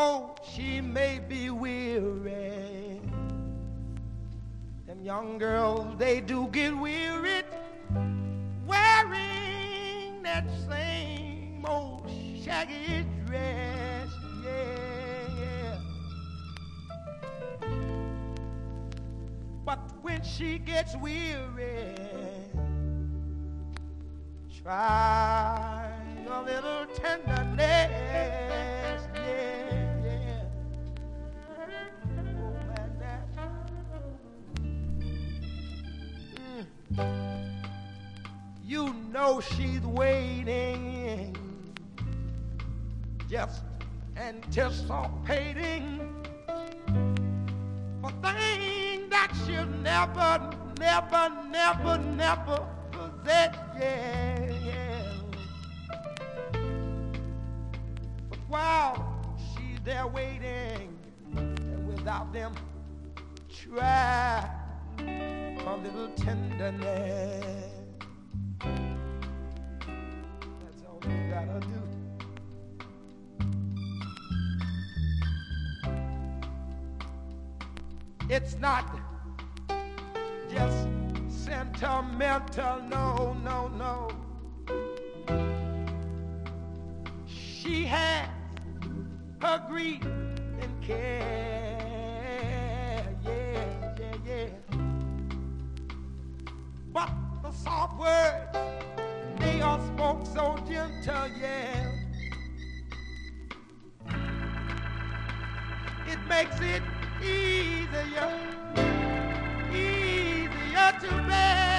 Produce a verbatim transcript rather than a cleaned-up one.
though she may be weary, them young girls, they do get wearied wearing that same old shaggy dress, yeah, yeah. But when she gets weary, try a little tenderness, yeah, yeah. Oh, man, that. Mm. You know she's waiting, just anticipating for things that she'll never, never, never, never possess, yeah, yeah. But while she's there waiting, and without them, try a little tenderness. That's all you gotta do. It's not just sentimental, no, no, no. She has her grief and care, yeah, yeah, yeah. But the soft words, they are spoke so gentle, yeah. It makes it easier, easier to bear.